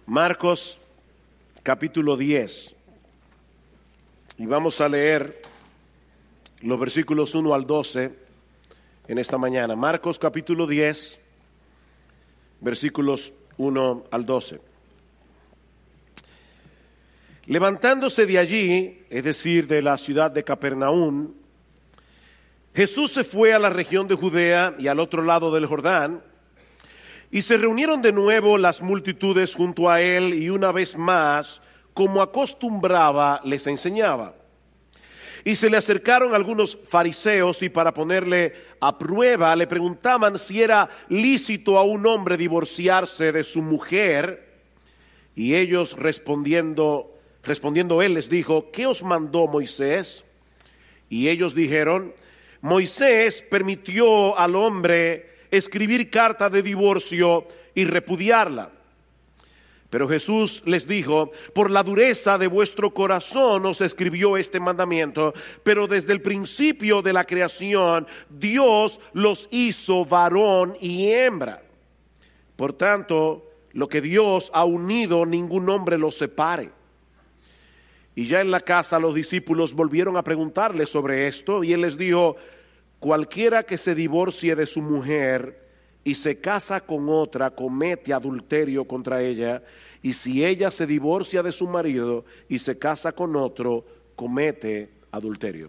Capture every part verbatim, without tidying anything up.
Marcos capítulo diez, y vamos a leer los versículos uno al doce en esta mañana. Marcos capítulo diez, versículos uno al doce. Levantándose de allí, es decir, de la ciudad de Capernaum, Jesús se fue a la región de Judea y al otro lado del Jordán, y se reunieron de nuevo las multitudes junto a él, y una vez más, como acostumbraba, les enseñaba. Y se le acercaron algunos fariseos, y para ponerle a prueba, le preguntaban si era lícito a un hombre divorciarse de su mujer. Y ellos respondiendo, respondiendo él les dijo: ¿qué os mandó Moisés? Y ellos dijeron: Moisés permitió al hombre escribir carta de divorcio y repudiarla. Pero Jesús les dijo: por la dureza de vuestro corazón os escribió este mandamiento, pero desde el principio de la creación Dios los hizo varón y hembra. Por tanto, lo que Dios ha unido, ningún hombre lo separe. Y ya en la casa los discípulos volvieron a preguntarle sobre esto, y él les dijo: cualquiera que se divorcie de su mujer y se casa con otra, comete adulterio contra ella, y si ella se divorcia de su marido y se casa con otro, comete adulterio.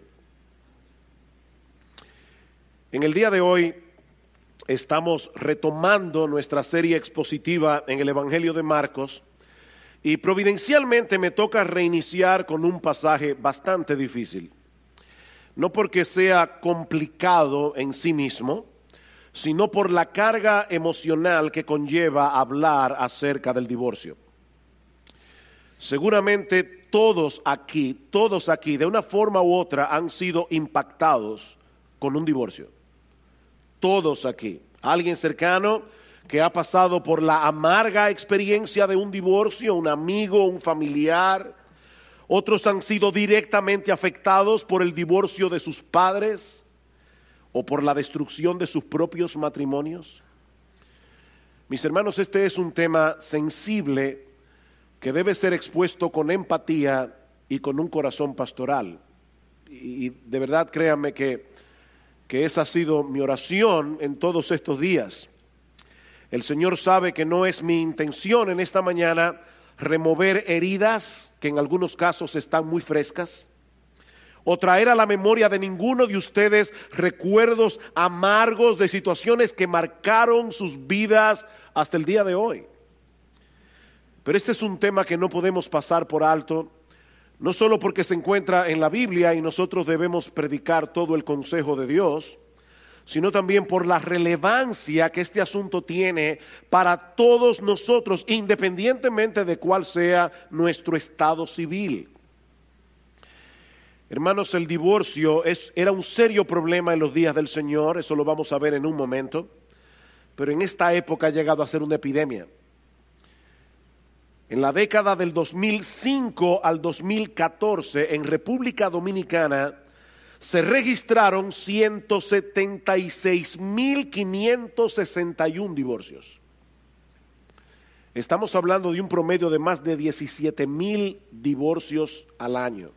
En el día de hoy estamos retomando nuestra serie expositiva en el Evangelio de Marcos, y providencialmente me toca reiniciar con un pasaje bastante difícil. No porque sea complicado en sí mismo, sino por la carga emocional que conlleva hablar acerca del divorcio. Seguramente todos aquí, todos aquí, de una forma u otra, han sido impactados con un divorcio. Todos aquí. Alguien cercano que ha pasado por la amarga experiencia de un divorcio, un amigo, un familiar. Otros han sido directamente afectados por el divorcio de sus padres o por la destrucción de sus propios matrimonios. Mis hermanos, este es un tema sensible que debe ser expuesto con empatía y con un corazón pastoral. Y de verdad, créanme que, que esa ha sido mi oración en todos estos días. El Señor sabe que no es mi intención en esta mañana remover heridas que en algunos casos están muy frescas, o traer a la memoria de ninguno de ustedes recuerdos amargos de situaciones que marcaron sus vidas hasta el día de hoy. Pero este es un tema que no podemos pasar por alto, no solo porque se encuentra en la Biblia y nosotros debemos predicar todo el consejo de Dios, sino también por la relevancia que este asunto tiene para todos nosotros, independientemente de cuál sea nuestro estado civil. Hermanos, el divorcio es, era un serio problema en los días del Señor, eso lo vamos a ver en un momento, pero en esta época ha llegado a ser una epidemia. En la década del dos mil cinco al dos mil catorce, en República Dominicana, se registraron ciento setenta y seis mil quinientos sesenta y uno divorcios. Estamos hablando de un promedio de más de diecisiete mil divorcios al año.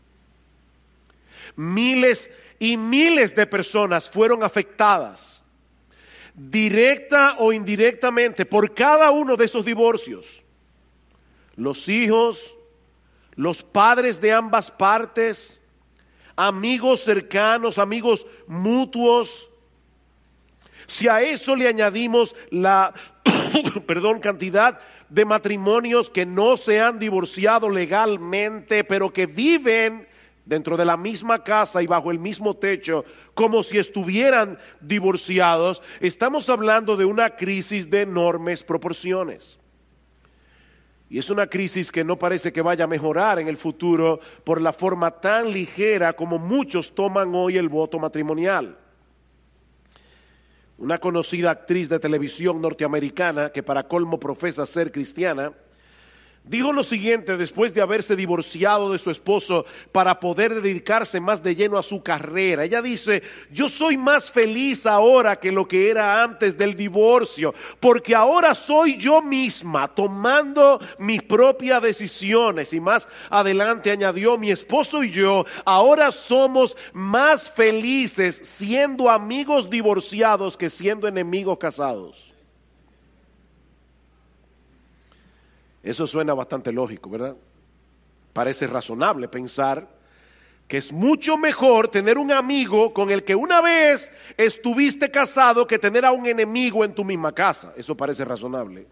Miles y miles de personas fueron afectadas, directa o indirectamente, por cada uno de esos divorcios. Los hijos, los padres de ambas partes, amigos cercanos, amigos mutuos. Si a eso le añadimos la perdón, cantidad de matrimonios que no se han divorciado legalmente, pero que viven dentro de la misma casa y bajo el mismo techo, como si estuvieran divorciados, estamos hablando de una crisis de enormes proporciones. Y es una crisis que no parece que vaya a mejorar en el futuro por la forma tan ligera como muchos toman hoy el voto matrimonial. Una conocida actriz de televisión norteamericana, que para colmo profesa ser cristiana, Dijo lo siguiente después de haberse divorciado de su esposo para poder dedicarse más de lleno a su carrera. Ella dice: yo soy más feliz ahora que lo que era antes del divorcio, porque ahora soy yo misma tomando mis propias decisiones. Y más adelante añadió: mi esposo y yo ahora somos más felices siendo amigos divorciados que siendo enemigos casados. Eso suena bastante lógico, ¿verdad? Parece razonable pensar que es mucho mejor tener un amigo con el que una vez estuviste casado que tener a un enemigo en tu misma casa. Eso parece razonable.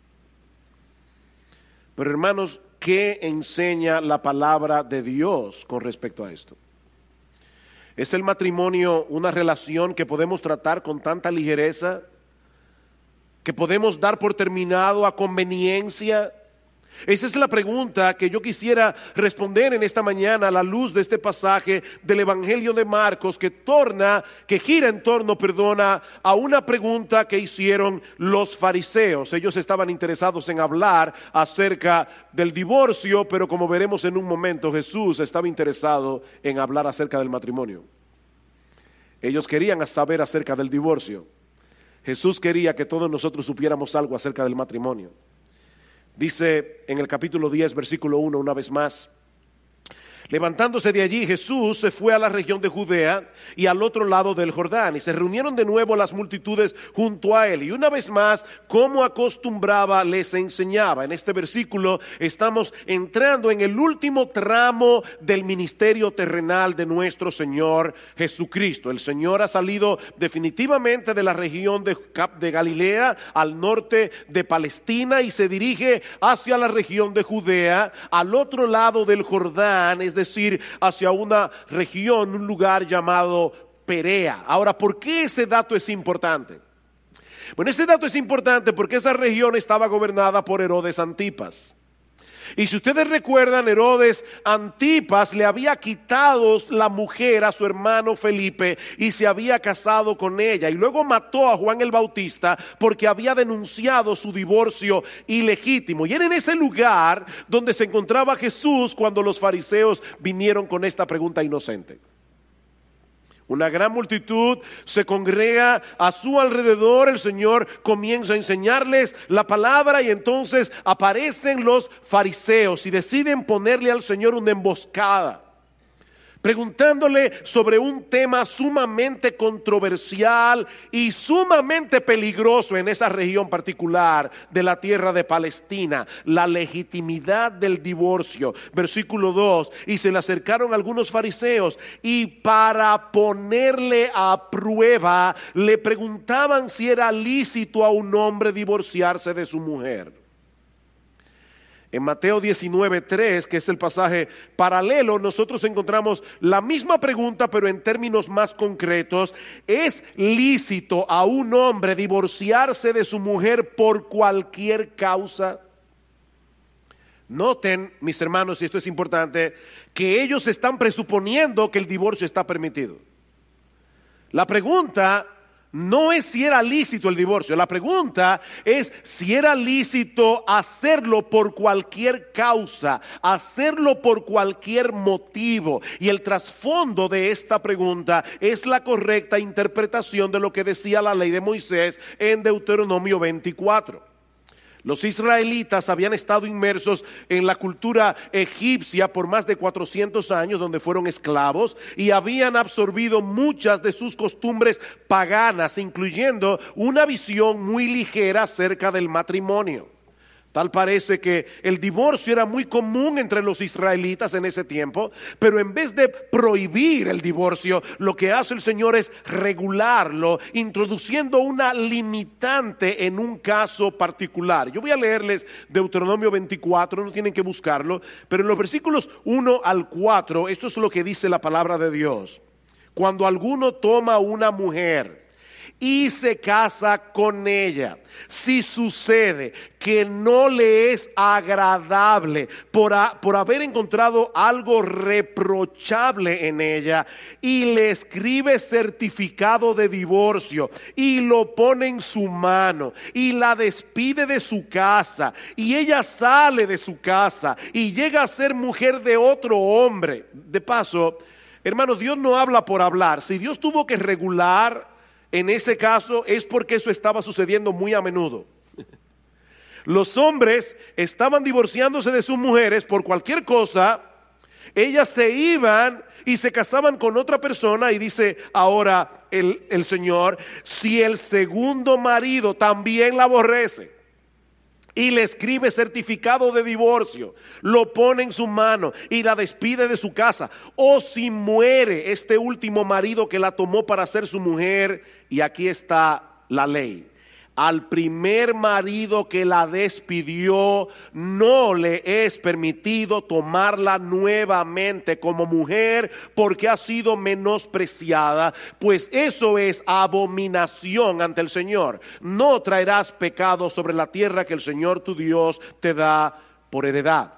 Pero hermanos, ¿qué enseña la palabra de Dios con respecto a esto? ¿Es el matrimonio una relación que podemos tratar con tanta ligereza, que podemos dar por terminado a conveniencia? Esa es la pregunta que yo quisiera responder en esta mañana a la luz de este pasaje del Evangelio de Marcos, que torna, que gira en torno, perdona, a una pregunta que hicieron los fariseos. Ellos estaban interesados en hablar acerca del divorcio, pero como veremos en un momento, Jesús estaba interesado en hablar acerca del matrimonio. Ellos querían saber acerca del divorcio. Jesús quería que todos nosotros supiéramos algo acerca del matrimonio. Dice en el capítulo diez, versículo uno, una vez más: levantándose de allí, Jesús se fue a la región de Judea y al otro lado del Jordán, y se reunieron de nuevo las multitudes junto a él, y una vez más, como acostumbraba, les enseñaba. En este versículo estamos entrando en el último tramo del ministerio terrenal de nuestro Señor Jesucristo. El Señor ha salido definitivamente de la región de, de Galilea al norte de Palestina y se dirige hacia la región de Judea, al otro lado del Jordán, es decir, decir, hacia una región, un lugar llamado Perea. Ahora, ¿por qué ese dato es importante? Bueno, ese dato es importante porque esa región estaba gobernada por Herodes Antipas. Y si ustedes recuerdan, Herodes Antipas le había quitado la mujer a su hermano Felipe y se había casado con ella. Y luego mató a Juan el Bautista porque había denunciado su divorcio ilegítimo. Y era en ese lugar donde se encontraba Jesús cuando los fariseos vinieron con esta pregunta inocente. Una gran multitud se congrega a su alrededor, el Señor comienza a enseñarles la palabra y entonces aparecen los fariseos y deciden ponerle al Señor una emboscada, preguntándole sobre un tema sumamente controversial y sumamente peligroso en esa región particular de la tierra de Palestina: la legitimidad del divorcio. Versículo dos: y se le acercaron algunos fariseos y para ponerle a prueba le preguntaban si era lícito a un hombre divorciarse de su mujer. En Mateo diecinueve tres, que es el pasaje paralelo, nosotros encontramos la misma pregunta, pero en términos más concretos: ¿es lícito a un hombre divorciarse de su mujer por cualquier causa? Noten, mis hermanos, y esto es importante, que ellos están presuponiendo que el divorcio está permitido. La pregunta no es si era lícito el divorcio, la pregunta es si era lícito hacerlo por cualquier causa, hacerlo por cualquier motivo. Y el trasfondo de esta pregunta es la correcta interpretación de lo que decía la ley de Moisés en Deuteronomio veinticuatro. Los israelitas habían estado inmersos en la cultura egipcia por más de cuatrocientos años, donde fueron esclavos, y habían absorbido muchas de sus costumbres paganas, incluyendo una visión muy ligera acerca del matrimonio. Tal parece que el divorcio era muy común entre los israelitas en ese tiempo, pero en vez de prohibir el divorcio, lo que hace el Señor es regularlo, introduciendo una limitante en un caso particular. Yo voy a leerles Deuteronomio veinticuatro, no tienen que buscarlo, pero en los versículos uno al cuatro, esto es lo que dice la palabra de Dios. Cuando alguno toma una mujer y se casa con ella. Si sucede que no le es agradable por, a, por haber encontrado algo reprochable en ella y le escribe certificado de divorcio y lo pone en su mano y la despide de su casa y ella sale de su casa y llega a ser mujer de otro hombre. De paso, hermanos, Dios no habla por hablar. Si Dios tuvo que regular en ese caso es porque eso estaba sucediendo muy a menudo. Los hombres estaban divorciándose de sus mujeres por cualquier cosa. Ellas se iban y se casaban con otra persona y dice ahora el, el Señor, si el segundo marido también la aborrece y le escribe certificado de divorcio, lo pone en su mano y la despide de su casa, o si muere este último marido que la tomó para ser su mujer, y aquí está la ley: al primer marido que la despidió no le es permitido tomarla nuevamente como mujer porque ha sido menospreciada, pues eso es abominación ante el Señor. No traerás pecado sobre la tierra que el Señor tu Dios te da por heredad.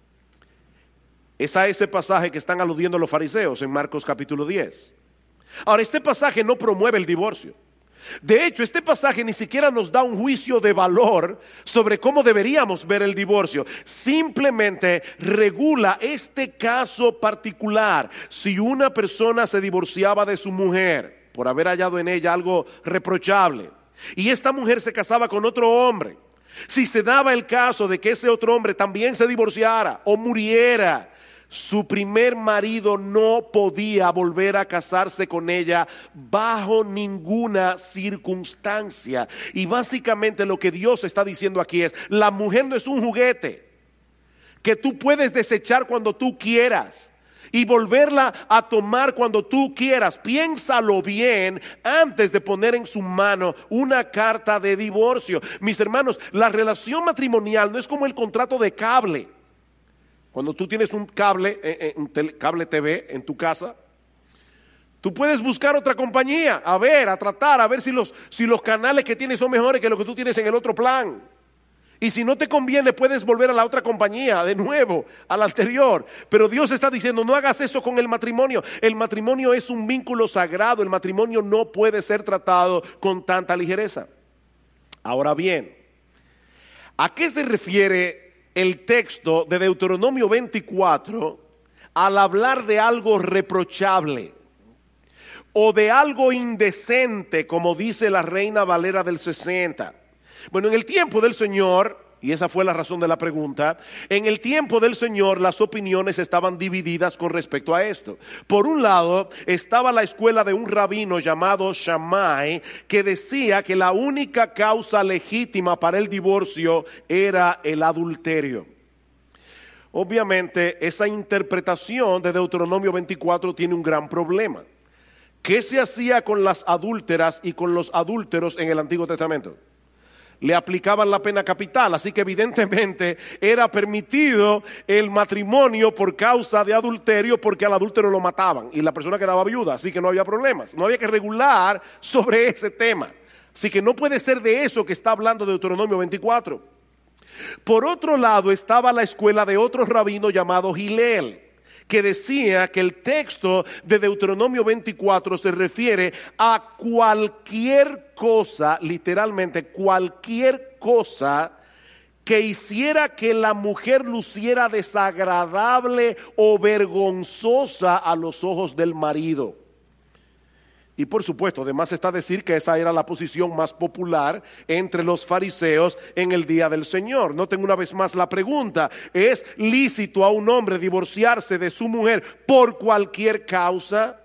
Es a ese pasaje que están aludiendo los fariseos en Marcos capítulo diez. Ahora, este pasaje no promueve el divorcio. De hecho, este pasaje ni siquiera nos da un juicio de valor sobre cómo deberíamos ver el divorcio. Simplemente regula este caso particular. Si una persona se divorciaba de su mujer por haber hallado en ella algo reprochable y esta mujer se casaba con otro hombre, si se daba el caso de que ese otro hombre también se divorciara o muriera, su primer marido no podía volver a casarse con ella bajo ninguna circunstancia. Y básicamente lo que Dios está diciendo aquí es: la mujer no es un juguete que tú puedes desechar cuando tú quieras y volverla a tomar cuando tú quieras. Piénsalo bien antes de poner en su mano una carta de divorcio. Mis hermanos, la relación matrimonial no es como el contrato de cable. Cuando tú tienes un cable, eh, un tele, cable T V en tu casa, tú puedes buscar otra compañía, a ver, a tratar, a ver si los, si los canales que tienes son mejores que los que tú tienes en el otro plan. Y si no te conviene, puedes volver a la otra compañía, de nuevo, a la anterior. Pero Dios está diciendo: no hagas eso con el matrimonio. El matrimonio es un vínculo sagrado. El matrimonio no puede ser tratado con tanta ligereza. Ahora bien, ¿a qué se refiere el texto de Deuteronomio veinticuatro al hablar de algo reprochable o de algo indecente, como dice la Reina Valera del sesenta? Bueno, en el tiempo del Señor, y esa fue la razón de la pregunta, en el tiempo del Señor las opiniones estaban divididas con respecto a esto. Por un lado estaba la escuela de un rabino llamado Shammai, que decía que la única causa legítima para el divorcio era el adulterio. Obviamente esa interpretación de Deuteronomio veinticuatro tiene un gran problema. ¿Qué se hacía con las adúlteras y con los adúlteros en el Antiguo Testamento? Le aplicaban la pena capital, así que evidentemente era permitido el matrimonio por causa de adulterio, porque al adúltero lo mataban y la persona quedaba viuda, así que no había problemas, no había que regular sobre ese tema. Así que no puede ser de eso que está hablando Deuteronomio veinticuatro. Por otro lado estaba la escuela de otro rabino llamado Hillel, que decía que el texto de Deuteronomio veinticuatro se refiere a cualquier cosa, literalmente cualquier cosa que hiciera que la mujer luciera desagradable o vergonzosa a los ojos del marido. Y por supuesto, además está decir que esa era la posición más popular entre los fariseos en el día del Señor. Noten una vez más la pregunta: ¿es lícito a un hombre divorciarse de su mujer por cualquier causa?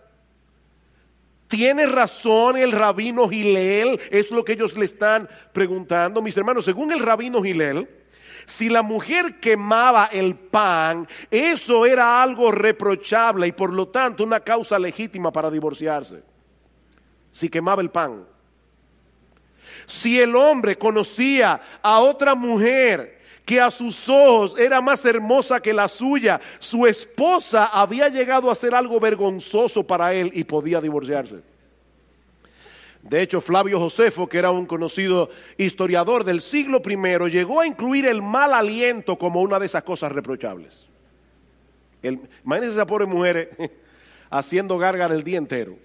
¿Tiene razón el rabino Hillel? Es lo que ellos le están preguntando. Mis hermanos, según el rabino Hillel, si la mujer quemaba el pan, eso era algo reprochable y por lo tanto una causa legítima para divorciarse. Si quemaba el pan. Si el hombre conocía a otra mujer que a sus ojos era más hermosa que la suya, su esposa había llegado a ser algo vergonzoso para él y podía divorciarse. De hecho, Flavio Josefo, que era un conocido historiador del siglo primero, llegó a incluir el mal aliento como una de esas cosas reprochables. El, imagínense esa pobre mujer haciendo gárgara el día entero.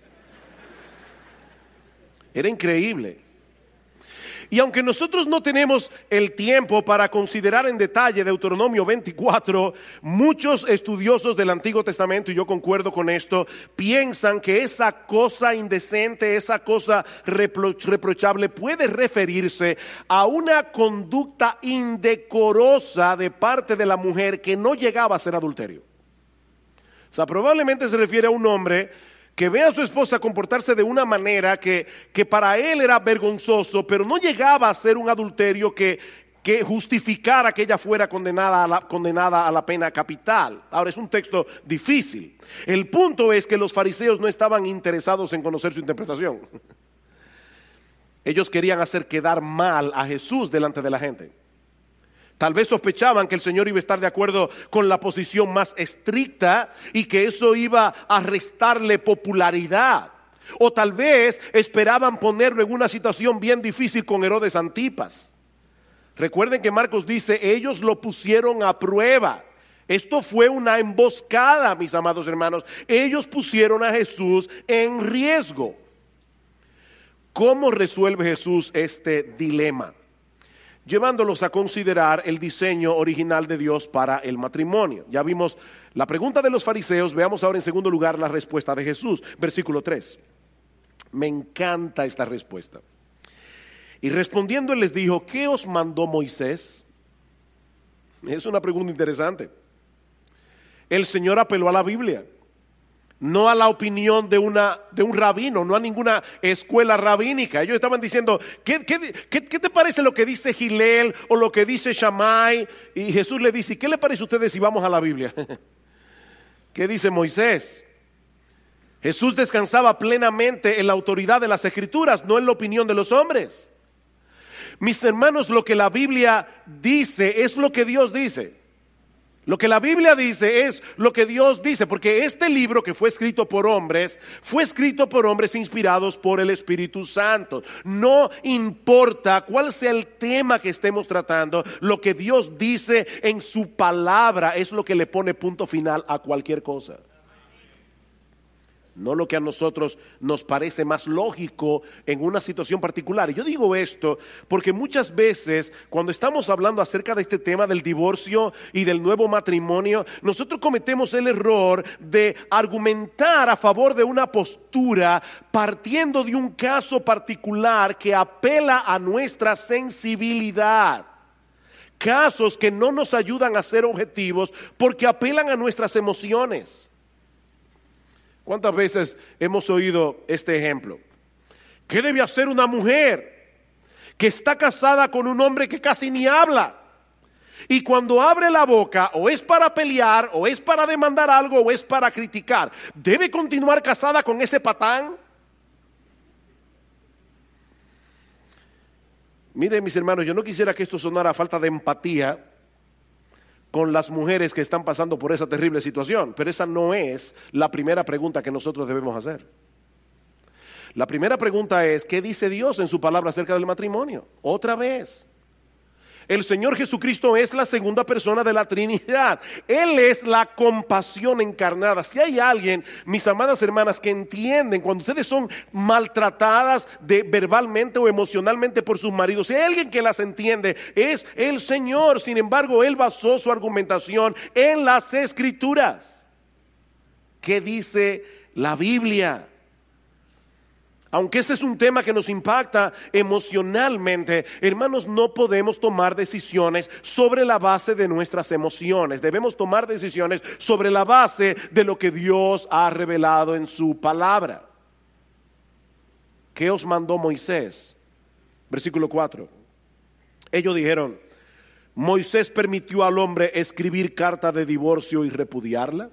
Era increíble. Y aunque nosotros no tenemos el tiempo para considerar en detalle Deuteronomio veinticuatro, muchos estudiosos del Antiguo Testamento, y yo concuerdo con esto, piensan que esa cosa indecente, esa cosa repro- reprochable puede referirse a una conducta indecorosa de parte de la mujer que no llegaba a ser adulterio. O sea, probablemente se refiere a un hombre que ve a su esposa comportarse de una manera que, que para él era vergonzoso, pero no llegaba a ser un adulterio que, que justificara que ella fuera condenada a, la, condenada a la pena capital. Ahora, es un texto difícil. El punto es que los fariseos no estaban interesados en conocer su interpretación. Ellos querían hacer quedar mal a Jesús delante de la gente. Tal vez sospechaban que el Señor iba a estar de acuerdo con la posición más estricta y que eso iba a restarle popularidad. O tal vez esperaban ponerlo en una situación bien difícil con Herodes Antipas. Recuerden que Marcos dice, ellos lo pusieron a prueba. Esto fue una emboscada, mis amados hermanos. Ellos pusieron a Jesús en riesgo. ¿Cómo resuelve Jesús este dilema? Llevándolos a considerar el diseño original de Dios para el matrimonio. Ya vimos la pregunta de los fariseos, veamos ahora en segundo lugar la respuesta de Jesús. Versículo tres. Me encanta esta respuesta. Y respondiendo él les dijo, ¿qué os mandó Moisés? Es una pregunta interesante. El Señor apeló a la Biblia, no a la opinión de, una, de un rabino, no a ninguna escuela rabínica. Ellos estaban diciendo, ¿qué, qué, qué, qué te parece lo que dice Gilel o lo que dice Shammai? Y Jesús le dice, ¿qué le parece a ustedes si vamos a la Biblia? ¿Qué dice Moisés? Jesús descansaba plenamente en la autoridad de las Escrituras, no en la opinión de los hombres. Mis hermanos, lo que la Biblia dice es lo que Dios dice. Lo que la Biblia dice es lo que Dios dice, porque este libro que fue escrito por hombres, fue escrito por hombres inspirados por el Espíritu Santo. No importa cuál sea el tema que estemos tratando, lo que Dios dice en su palabra es lo que le pone punto final a cualquier cosa. No lo que a nosotros nos parece más lógico en una situación particular. Y yo digo esto porque muchas veces cuando estamos hablando acerca de este tema del divorcio y del nuevo matrimonio, nosotros cometemos el error de argumentar a favor de una postura partiendo de un caso particular que apela a nuestra sensibilidad. Casos que no nos ayudan a ser objetivos porque apelan a nuestras emociones. ¿Cuántas veces hemos oído este ejemplo? ¿Qué debe hacer una mujer que está casada con un hombre que casi ni habla? Y cuando abre la boca, o es para pelear, o es para demandar algo, o es para criticar. ¿Debe continuar casada con ese patán? Miren, mis hermanos, yo no quisiera que esto sonara a falta de empatía con las mujeres que están pasando por esa terrible situación, pero esa no es la primera pregunta que nosotros debemos hacer. La primera pregunta es, ¿qué dice Dios en su palabra acerca del matrimonio? Otra vez, el Señor Jesucristo es la segunda persona de la Trinidad. Él es la compasión encarnada. Si hay alguien, mis amadas hermanas, que entienden cuando ustedes son maltratadas de, verbalmente o emocionalmente por sus maridos, si hay alguien que las entiende, es el Señor. Sin embargo, Él basó su argumentación en las Escrituras. ¿Qué dice la Biblia? Aunque este es un tema que nos impacta emocionalmente, hermanos, no podemos tomar decisiones sobre la base de nuestras emociones. Debemos tomar decisiones sobre la base de lo que Dios ha revelado en su palabra. ¿Qué os mandó Moisés? Versículo cuatro. Ellos dijeron, ¿Moisés permitió al hombre escribir carta de divorcio y repudiarla?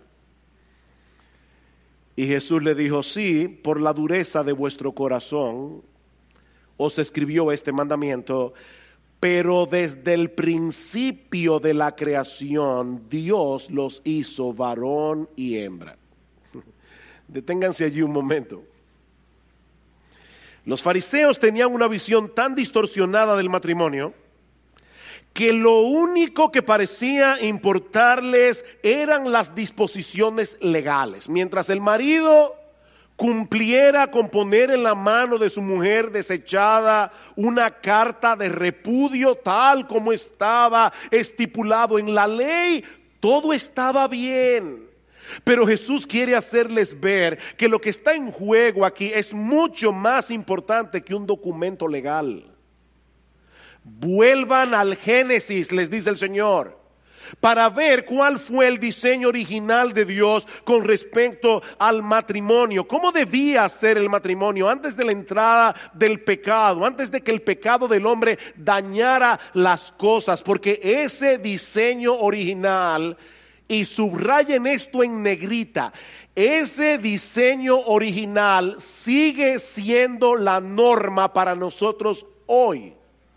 Y Jesús le dijo, sí, por la dureza de vuestro corazón os escribió este mandamiento, pero desde el principio de la creación Dios los hizo varón y hembra. Deténganse allí un momento. Los fariseos tenían una visión tan distorsionada del matrimonio que lo único que parecía importarles eran las disposiciones legales. Mientras el marido cumpliera con poner en la mano de su mujer desechada una carta de repudio tal como estaba estipulado en la ley, todo estaba bien. Pero Jesús quiere hacerles ver que lo que está en juego aquí es mucho más importante que un documento legal. Vuelvan al Génesis, les dice el Señor, para ver cuál fue el diseño original de Dios con respecto al matrimonio. ¿Cómo debía ser el matrimonio antes de la entrada del pecado, antes de que el pecado del hombre dañara las cosas? Porque ese diseño original, y subrayen esto en negrita, ese diseño original sigue siendo la norma para nosotros hoy.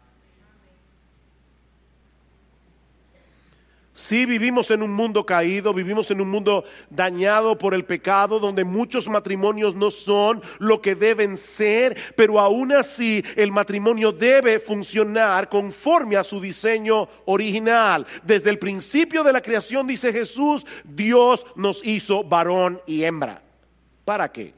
Sí, vivimos en un mundo caído, vivimos en un mundo dañado por el pecado, donde muchos matrimonios no son lo que deben ser, pero aún así el matrimonio debe funcionar conforme a su diseño original. Desde el principio de la creación, dice Jesús, Dios nos hizo varón y hembra. ¿Para qué?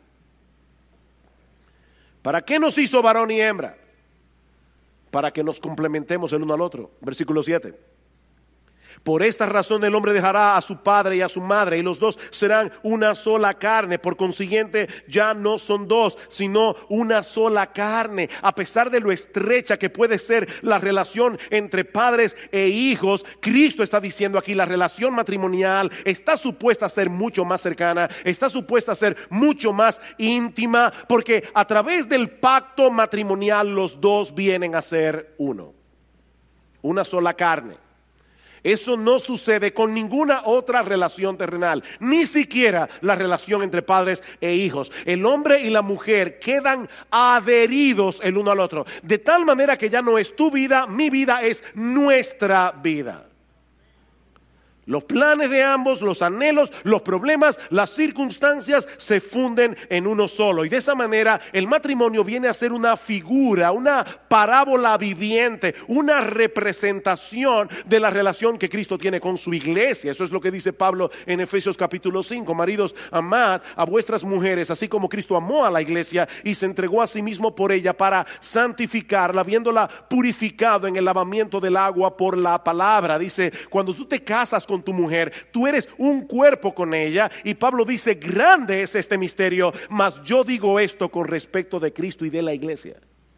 ¿Para qué nos hizo varón y hembra? Para que nos complementemos el uno al otro. Versículo siete. Por esta razón el hombre dejará a su padre y a su madre, y los dos serán una sola carne. Por consiguiente, ya no son dos, sino una sola carne. A pesar de lo estrecha que puede ser la relación entre padres e hijos, Cristo está diciendo aquí, la relación matrimonial está supuesta a ser mucho más cercana, está supuesta a ser mucho más íntima, porque a través del pacto matrimonial los dos vienen a ser uno, una sola carne. Eso no sucede con ninguna otra relación terrenal, ni siquiera la relación entre padres e hijos. El hombre y la mujer quedan adheridos el uno al otro, de tal manera que ya no es tu vida, mi vida, es nuestra vida. Los planes de ambos, los anhelos, los problemas, las circunstancias se funden en uno solo. Y de esa manera el matrimonio viene a ser una figura, una parábola viviente, una representación de la relación que Cristo tiene con su iglesia. Eso es lo que dice Pablo en Efesios capítulo cinco. Maridos, amad a vuestras mujeres, así como Cristo amó a la iglesia y se entregó a sí mismo por ella para santificarla, habiéndola purificado en el lavamiento del agua por la palabra. Dice, cuando tú te casas con tu mujer, tú eres un cuerpo con ella, y Pablo dice, grande es este misterio, mas yo digo esto con respecto de Cristo y de la iglesia.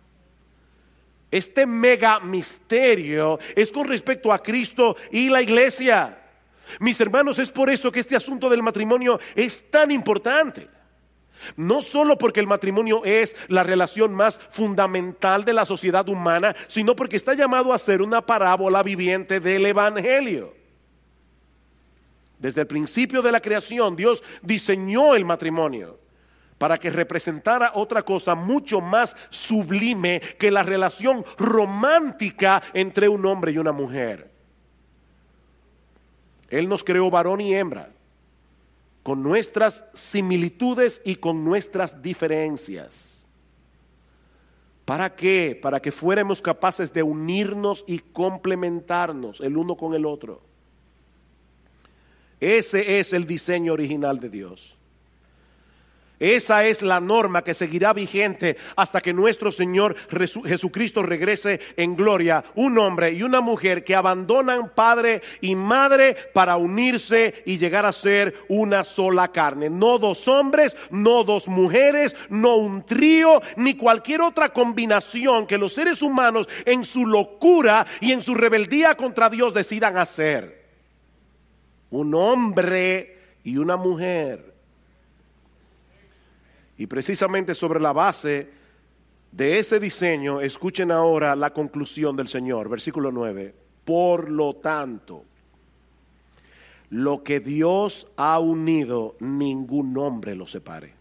Este mega misterio es con respecto a Cristo y la iglesia. Mis hermanos, es por eso que este asunto del matrimonio es tan importante. No solo porque el matrimonio es la relación más fundamental de la sociedad humana, sino porque está llamado a ser una parábola viviente del evangelio. Desde el principio de la creación, Dios diseñó el matrimonio para que representara otra cosa mucho más sublime que la relación romántica entre un hombre y una mujer. Él nos creó varón y hembra, con nuestras similitudes y con nuestras diferencias. ¿Para qué? Para que fuéramos capaces de unirnos y complementarnos el uno con el otro. Ese es el diseño original de Dios. Esa es la norma que seguirá vigente hasta que nuestro Señor Jesucristo regrese en gloria. Un hombre y una mujer que abandonan padre y madre para unirse y llegar a ser una sola carne. No dos hombres, no dos mujeres, no un trío, ni cualquier otra combinación que los seres humanos en su locura y en su rebeldía contra Dios decidan hacer. Un hombre y una mujer. Y precisamente sobre la base de ese diseño, escuchen ahora la conclusión del Señor, versículo nueve. Por lo tanto, lo que Dios ha unido, ningún hombre lo separe.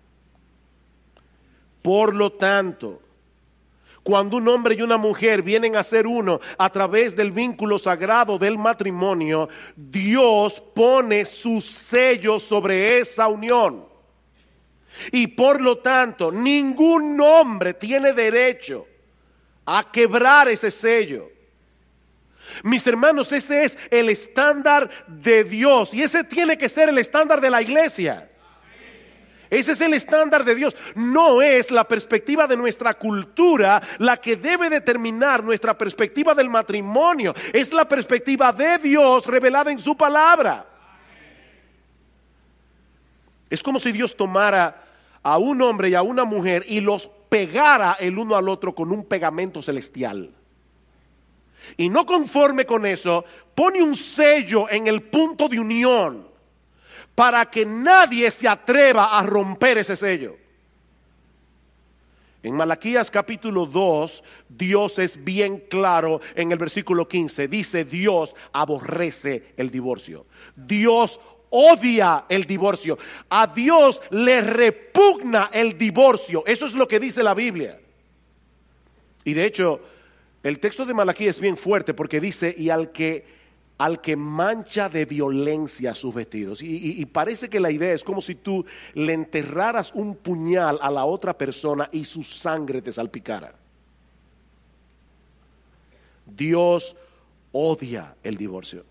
Por lo tanto, cuando un hombre y una mujer vienen a ser uno a través del vínculo sagrado del matrimonio, Dios pone su sello sobre esa unión. Y por lo tanto, ningún hombre tiene derecho a quebrar ese sello. Mis hermanos, ese es el estándar de Dios y ese tiene que ser el estándar de la iglesia. Ese es el estándar de Dios. No es la perspectiva de nuestra cultura la que debe determinar nuestra perspectiva del matrimonio. Es la perspectiva de Dios revelada en su palabra. Es como si Dios tomara a un hombre y a una mujer y los pegara el uno al otro con un pegamento celestial. Y no conforme con eso, pone un sello en el punto de unión para que nadie se atreva a romper ese sello. En Malaquías capítulo dos, Dios es bien claro en el versículo quince. Dice: Dios aborrece el divorcio. Dios odia el divorcio. A Dios le repugna el divorcio. Eso es lo que dice la Biblia. Y de hecho, el texto de Malaquías es bien fuerte porque dice: y al que, al que mancha de violencia sus vestidos. Y, y, y parece que la idea es como si tú le enterraras un puñal a la otra persona y su sangre te salpicara. Dios odia el divorcio.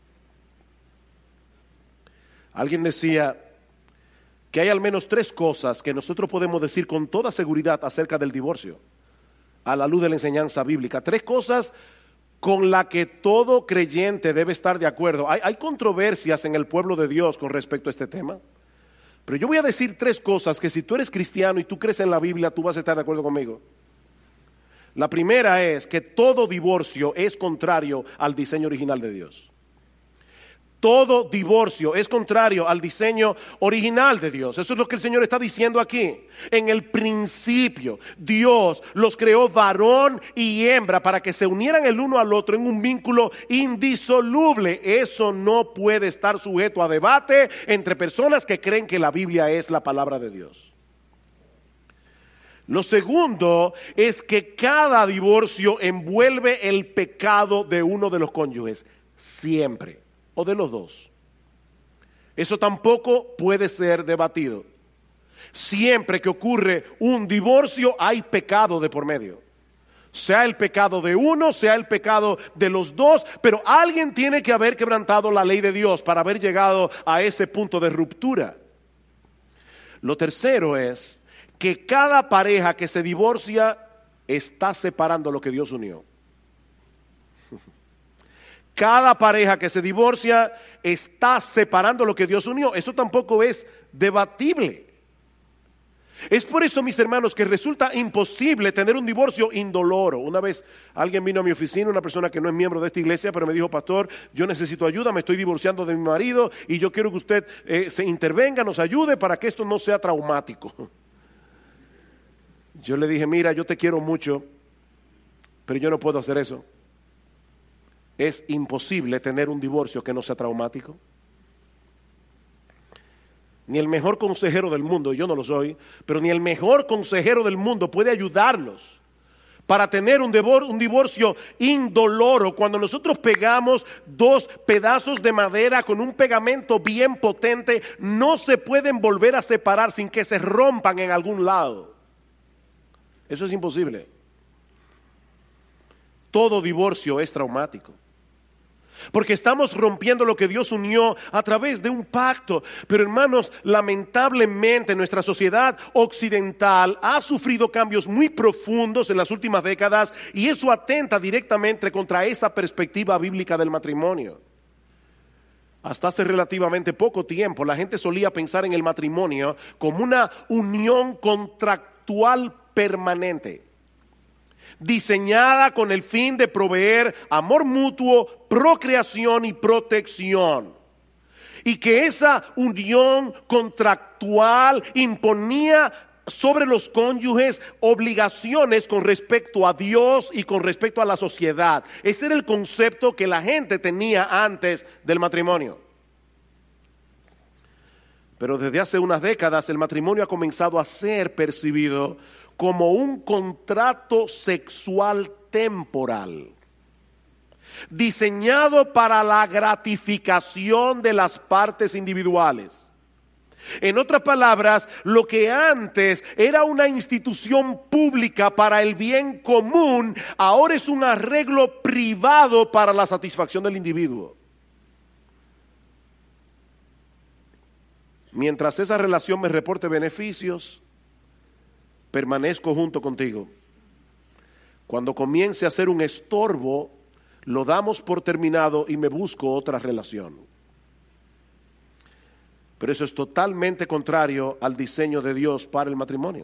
Alguien decía que hay al menos tres cosas que nosotros podemos decir con toda seguridad acerca del divorcio, a la luz de la enseñanza bíblica. Tres cosas con las que todo creyente debe estar de acuerdo. Hay, hay controversias en el pueblo de Dios con respecto a este tema, pero yo voy a decir tres cosas que si tú eres cristiano y tú crees en la Biblia, tú vas a estar de acuerdo conmigo. La primera es que todo divorcio es contrario al diseño original de Dios. Todo divorcio es contrario al diseño original de Dios. Eso es lo que el Señor está diciendo aquí. En el principio, Dios los creó varón y hembra para que se unieran el uno al otro en un vínculo indisoluble. Eso no puede estar sujeto a debate entre personas que creen que la Biblia es la palabra de Dios. Lo segundo es que cada divorcio envuelve el pecado de uno de los cónyuges, siempre. O de los dos. Eso tampoco puede ser debatido. Siempre que ocurre un divorcio hay pecado de por medio. Sea el pecado de uno, sea el pecado de los dos, pero alguien tiene que haber quebrantado la ley de Dios para haber llegado a ese punto de ruptura. Lo tercero es que cada pareja que se divorcia está separando lo que Dios unió. Cada pareja que se divorcia está separando lo que Dios unió. Eso tampoco es debatible. Es por eso, mis hermanos, que resulta imposible tener un divorcio indoloro. Una vez alguien vino a mi oficina, una persona que no es miembro de esta iglesia, pero me dijo: pastor, yo necesito ayuda, me estoy divorciando de mi marido y yo quiero que usted eh, se intervenga, nos ayude para que esto no sea traumático. Yo le dije: mira, yo te quiero mucho, pero yo no puedo hacer eso. Es imposible tener un divorcio que no sea traumático. Ni el mejor consejero del mundo, yo no lo soy, pero ni el mejor consejero del mundo puede ayudarlos para tener un divorcio, un divorcio indoloro. Cuando nosotros pegamos dos pedazos de madera con un pegamento bien potente, no se pueden volver a separar sin que se rompan en algún lado. Eso es imposible. Todo divorcio es traumático, porque estamos rompiendo lo que Dios unió a través de un pacto. Pero hermanos, lamentablemente nuestra sociedad occidental ha sufrido cambios muy profundos en las últimas décadas y eso atenta directamente contra esa perspectiva bíblica del matrimonio. Hasta hace relativamente poco tiempo la gente solía pensar en el matrimonio como una unión contractual permanente, diseñada con el fin de proveer amor mutuo, procreación y protección. Y que esa unión contractual imponía sobre los cónyuges obligaciones con respecto a Dios y con respecto a la sociedad. Ese era el concepto que la gente tenía antes del matrimonio. Pero desde hace unas décadas el matrimonio ha comenzado a ser percibido como un contrato sexual temporal, diseñado para la gratificación de las partes individuales En otras palabras, lo que antes era una institución pública para el bien común, ahora es un arreglo privado para la satisfacción del individuo. Mientras esa relación me reporte beneficios, permanezco junto contigo. Cuando comience a ser un estorbo, lo damos por terminado y me busco otra relación. Pero eso es totalmente contrario al diseño de Dios para el matrimonio.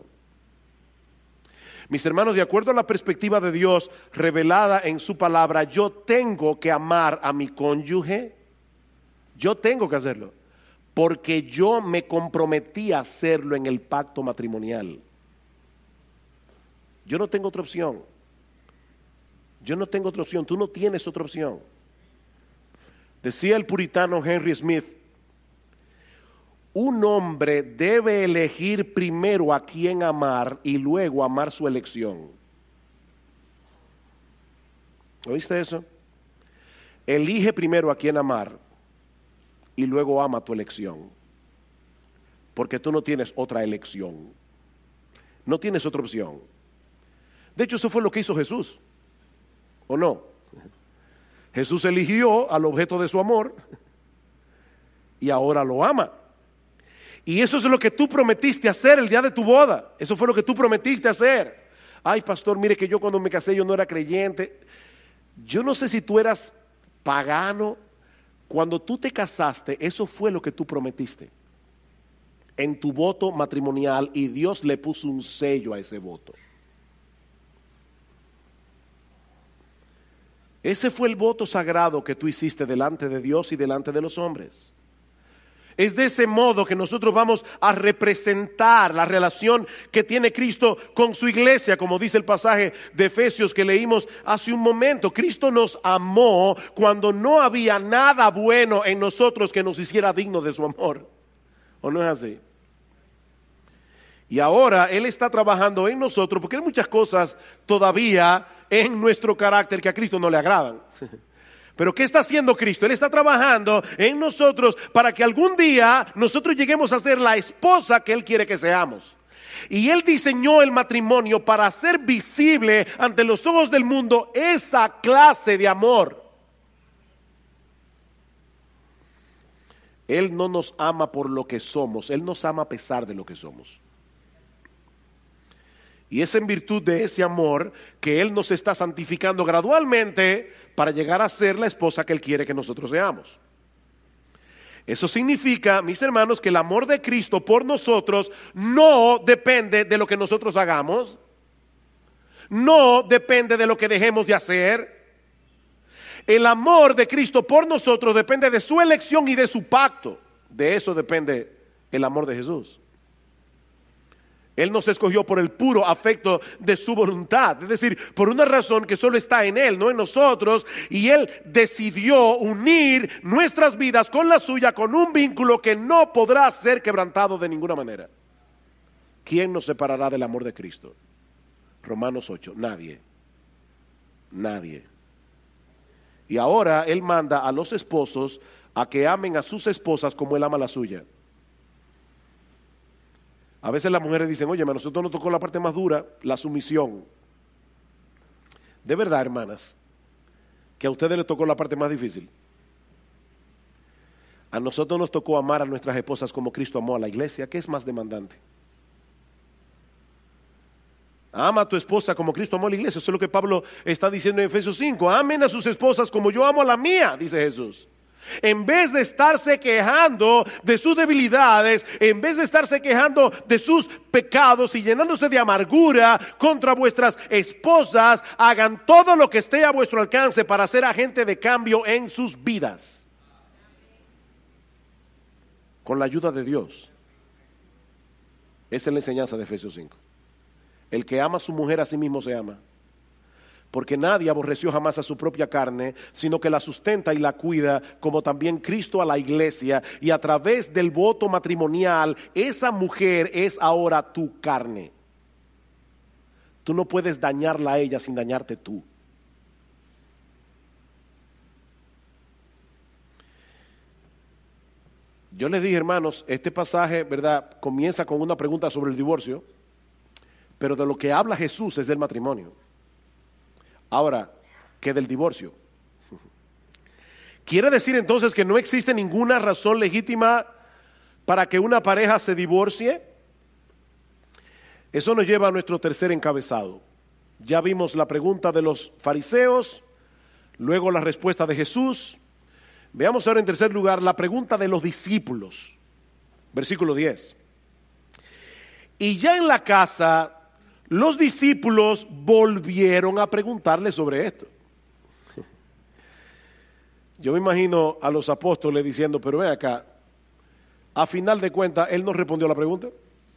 Mis hermanos, de acuerdo a la perspectiva de Dios revelada en su palabra, yo tengo que amar a mi cónyuge. Yo tengo que hacerlo, porque yo me comprometí a hacerlo en el pacto matrimonial. Yo no tengo otra opción. Yo no tengo otra opción. Tú no tienes otra opción. Decía el puritano Henry Smith: un hombre debe elegir primero a quién amar y luego amar su elección. ¿Oíste eso? Elige primero a quién amar y luego ama tu elección. Porque tú no tienes otra elección. No tienes otra opción. De hecho, eso fue lo que hizo Jesús. ¿O no? Jesús eligió al objeto de su amor y ahora lo ama. Y eso es lo que tú prometiste hacer el día de tu boda. Eso fue lo que tú prometiste hacer. Ay, pastor, mire que yo cuando me casé yo no era creyente. Yo no sé si tú eras pagano. Cuando tú te casaste, eso fue lo que tú prometiste en tu voto matrimonial, y Dios le puso un sello a ese voto. Ese fue el voto sagrado que tú hiciste delante de Dios y delante de los hombres. Es de ese modo que nosotros vamos a representar la relación que tiene Cristo con su iglesia, como dice el pasaje de Efesios que leímos hace un momento. Cristo nos amó cuando no había nada bueno en nosotros que nos hiciera dignos de su amor. ¿O no es así? Y ahora Él está trabajando en nosotros, porque hay muchas cosas todavía en nuestro carácter que a Cristo no le agradan. Pero ¿qué está haciendo Cristo? Él está trabajando en nosotros para que algún día nosotros lleguemos a ser la esposa que Él quiere que seamos. Y Él diseñó el matrimonio para hacer visible ante los ojos del mundo esa clase de amor. Él no nos ama por lo que somos, Él nos ama a pesar de lo que somos. Y es en virtud de ese amor que Él nos está santificando gradualmente para llegar a ser la esposa que Él quiere que nosotros seamos. Eso significa, mis hermanos, que el amor de Cristo por nosotros no depende de lo que nosotros hagamos, no depende de lo que dejemos de hacer. El amor de Cristo por nosotros depende de su elección y de su pacto. De eso depende el amor de Jesús. Él nos escogió por el puro afecto de su voluntad, es decir, por una razón que solo está en Él, no en nosotros, y Él decidió unir nuestras vidas con la suya, con un vínculo que no podrá ser quebrantado de ninguna manera. ¿Quién nos separará del amor de Cristo? Romanos ocho, nadie, nadie. Y ahora Él manda a los esposos a que amen a sus esposas como Él ama a la suya. A veces las mujeres dicen: oye, a nosotros nos tocó la parte más dura, la sumisión. De verdad, hermanas, que a ustedes les tocó la parte más difícil. A nosotros nos tocó amar a nuestras esposas como Cristo amó a la iglesia. ¿Qué es más demandante? Ama a tu esposa como Cristo amó a la iglesia. Eso es lo que Pablo está diciendo en Efesios cinco. Amen a sus esposas como yo amo a la mía, dice Jesús. En vez de estarse quejando de sus debilidades, en vez de estarse quejando de sus pecados y llenándose de amargura contra vuestras esposas, hagan todo lo que esté a vuestro alcance para ser agente de cambio en sus vidas. Con la ayuda de Dios. Esa es la enseñanza de Efesios cinco. El que ama a su mujer a sí mismo se ama. Porque nadie aborreció jamás a su propia carne, sino que la sustenta y la cuida, como también Cristo a la iglesia. Y a través del voto matrimonial, esa mujer es ahora tu carne. Tú no puedes dañarla a ella sin dañarte tú. Yo les dije, hermanos, este pasaje, ¿verdad?, comienza con una pregunta sobre el divorcio, pero de lo que habla Jesús es del matrimonio. Ahora, ¿qué del divorcio? ¿Quiere decir entonces que no existe ninguna razón legítima para que una pareja se divorcie? Eso nos lleva a nuestro tercer encabezado. Ya vimos la pregunta de los fariseos, luego la respuesta de Jesús. Veamos ahora en tercer lugar la pregunta de los discípulos. Versículo diez. Y ya en la casa, los discípulos volvieron a preguntarle sobre esto. Yo me imagino a los apóstoles diciendo, pero ven acá, a final de cuentas, él no respondió a la pregunta.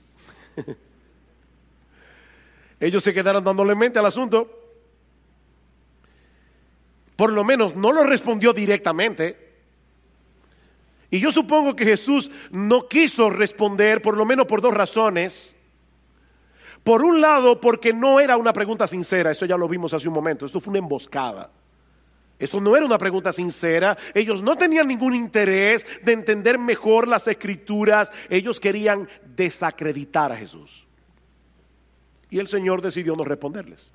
Ellos se quedaron dándole mente al asunto. Por lo menos no lo respondió directamente. Y yo supongo que Jesús no quiso responder, por lo menos por dos razones. Por un lado, porque no era una pregunta sincera, eso ya lo vimos hace un momento, esto fue una emboscada. Esto no era una pregunta sincera, ellos no tenían ningún interés de entender mejor las escrituras, ellos querían desacreditar a Jesús. Y el Señor decidió no responderles.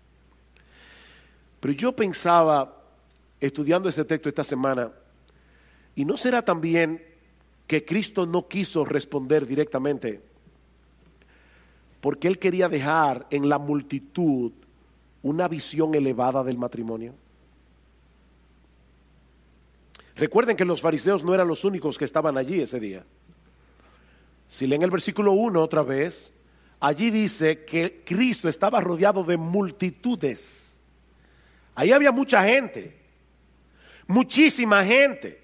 Pero yo pensaba, estudiando ese texto esta semana, ¿y no será también que Cristo no quiso responder directamente porque Él quería dejar en la multitud una visión elevada del matrimonio? Recuerden que los fariseos no eran los únicos que estaban allí ese día. Si leen el versículo uno otra vez, allí dice que Cristo estaba rodeado de multitudes. Ahí había mucha gente, muchísima gente.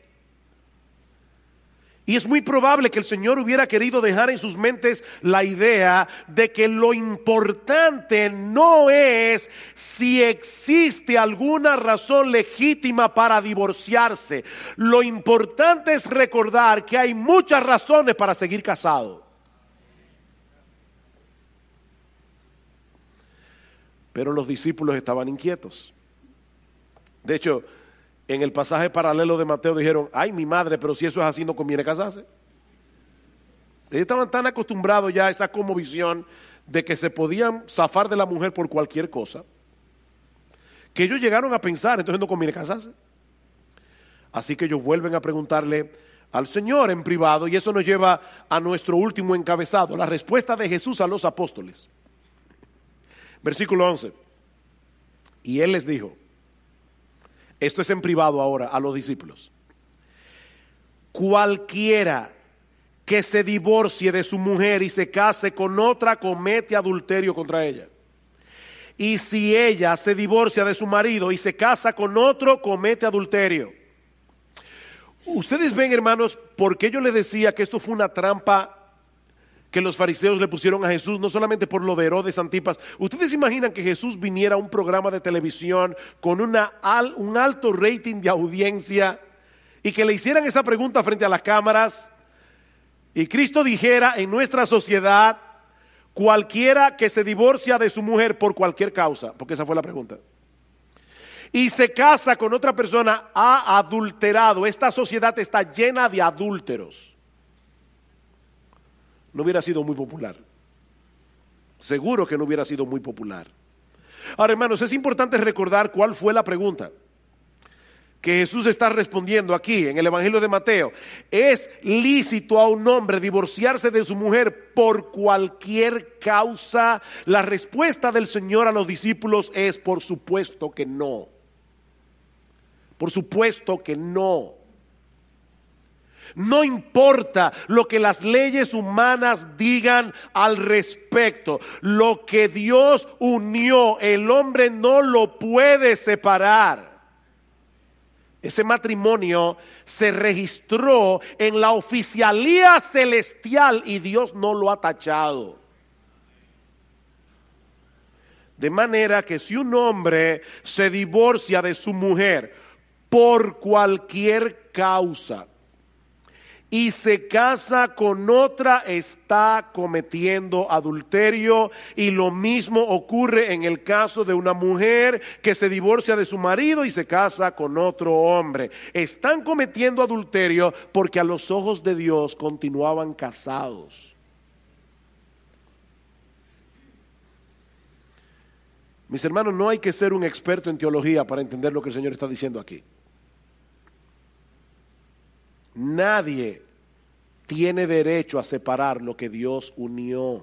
Y es muy probable que el Señor hubiera querido dejar en sus mentes la idea de que lo importante no es si existe alguna razón legítima para divorciarse. Lo importante es recordar que hay muchas razones para seguir casado. Pero los discípulos estaban inquietos. De hecho, en el pasaje paralelo de Mateo dijeron, ay mi madre, pero si eso es así no conviene casarse. Ellos estaban tan acostumbrados ya a esa cosmovisión de que se podían zafar de la mujer por cualquier cosa, que ellos llegaron a pensar, entonces no conviene casarse. Así que ellos vuelven a preguntarle al Señor en privado, y eso nos lleva a nuestro último encabezado, la respuesta de Jesús a los apóstoles. Versículo once. Y Él les dijo, esto es en privado ahora a los discípulos, cualquiera que se divorcie de su mujer y se case con otra comete adulterio contra ella. Y si ella se divorcia de su marido y se casa con otro, comete adulterio. Ustedes ven, hermanos, por qué yo les decía que esto fue una trampa que los fariseos le pusieron a Jesús, no solamente por lo de Herodes Antipas. ¿Ustedes imaginan que Jesús viniera a un programa de televisión con una, al, un alto rating de audiencia y que le hicieran esa pregunta frente a las cámaras y Cristo dijera en nuestra sociedad, cualquiera que se divorcia de su mujer por cualquier causa, porque esa fue la pregunta, y se casa con otra persona, ha adulterado? Esta sociedad está llena de adúlteros. No hubiera sido muy popular. Seguro que no hubiera sido muy popular. Ahora, hermanos, es importante recordar cuál fue la pregunta que Jesús está respondiendo aquí en el Evangelio de Mateo. ¿Es lícito a un hombre divorciarse de su mujer por cualquier causa? La respuesta del Señor a los discípulos es por supuesto que no. Por supuesto que no. No importa lo que las leyes humanas digan al respecto. Lo que Dios unió, el hombre no lo puede separar. Ese matrimonio se registró en la oficialía celestial y Dios no lo ha tachado. De manera que si un hombre se divorcia de su mujer por cualquier causa, y se casa con otra, está cometiendo adulterio. Y lo mismo ocurre en el caso de una mujer que se divorcia de su marido y se casa con otro hombre. Están cometiendo adulterio porque a los ojos de Dios continuaban casados. Mis hermanos, no hay que ser un experto en teología para entender lo que el Señor está diciendo aquí. Nadie tiene derecho a separar lo que Dios unió,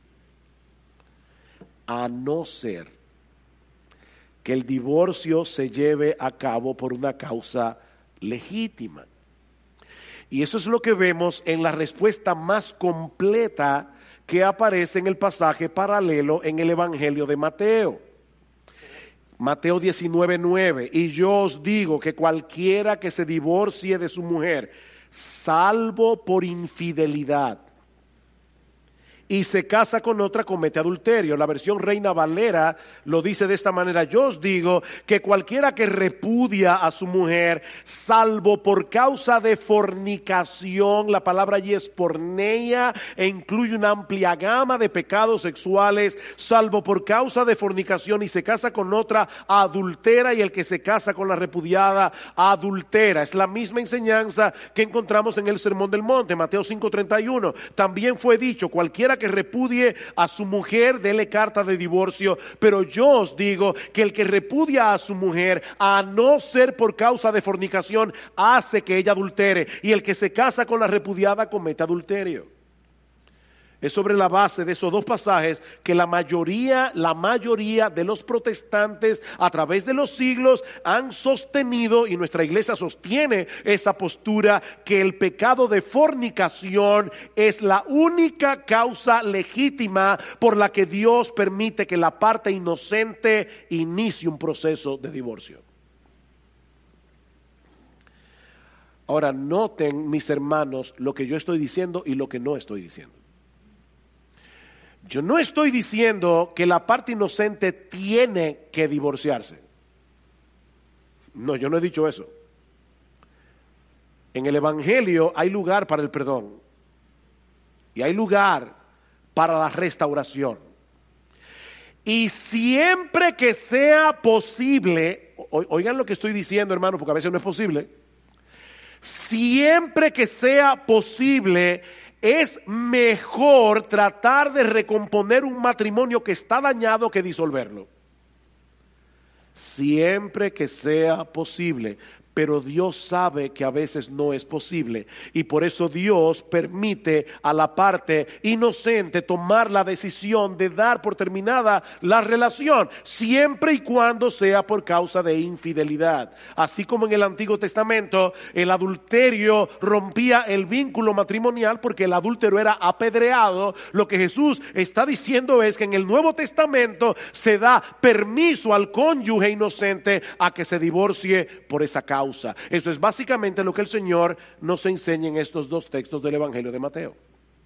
a no ser que el divorcio se lleve a cabo por una causa legítima. Y eso es lo que vemos en la respuesta más completa que aparece en el pasaje paralelo en el Evangelio de Mateo. Mateo diecinueve, nueve, y yo os digo que cualquiera que se divorcie de su mujer, salvo por infidelidad, y se casa con otra, comete adulterio. La versión Reina Valera lo dice de esta manera: yo os digo que cualquiera que repudia a su mujer, salvo por causa de fornicación, la palabra allí es porneia e incluye una amplia gama de pecados sexuales, salvo por causa de fornicación, y se casa con otra, adultera, y el que se casa con la repudiada, adultera. Es la misma enseñanza que encontramos en el Sermón del Monte, Mateo cinco, treinta y uno. También fue dicho: cualquiera que repudie a su mujer, dele carta de divorcio. Pero yo os digo que el que repudia a su mujer, a no ser por causa de fornicación, hace que ella adultere, y el que se casa con la repudiada comete adulterio. Es sobre la base de esos dos pasajes que la mayoría, la mayoría de los protestantes a través de los siglos han sostenido, y nuestra iglesia sostiene esa postura, que el pecado de fornicación es la única causa legítima por la que Dios permite que la parte inocente inicie un proceso de divorcio. Ahora, noten, mis hermanos, lo que yo estoy diciendo y lo que no estoy diciendo. Yo no estoy diciendo que la parte inocente tiene que divorciarse. No, yo no he dicho eso. En el Evangelio hay lugar para el perdón y hay lugar para la restauración. Y siempre que sea posible, oigan lo que estoy diciendo, hermano, porque a veces no es posible. Siempre que sea posible, es mejor tratar de recomponer un matrimonio que está dañado que disolverlo. Siempre que sea posible. Pero Dios sabe que a veces no es posible, y por eso Dios permite a la parte inocente tomar la decisión de dar por terminada la relación, siempre y cuando sea por causa de infidelidad. Así como en el Antiguo Testamento el adulterio rompía el vínculo matrimonial porque el adúltero era apedreado, lo que Jesús está diciendo es que en el Nuevo Testamento se da permiso al cónyuge inocente a que se divorcie por esa causa. Eso es básicamente lo que el Señor nos enseña en estos dos textos del Evangelio de Mateo.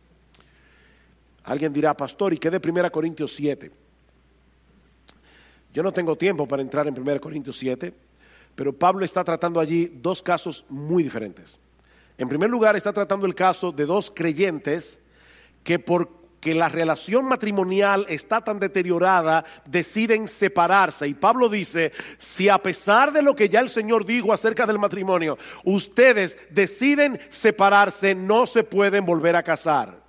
Alguien dirá: pastor, ¿y qué de primera Corintios siete? Yo no tengo tiempo para entrar en primera Corintios siete, pero Pablo está tratando allí dos casos muy diferentes. En primer lugar, está tratando el caso de dos creyentes que por que la relación matrimonial está tan deteriorada, deciden separarse. Y Pablo dice: si a pesar de lo que ya el Señor dijo acerca del matrimonio, ustedes deciden separarse, no se pueden volver a casar.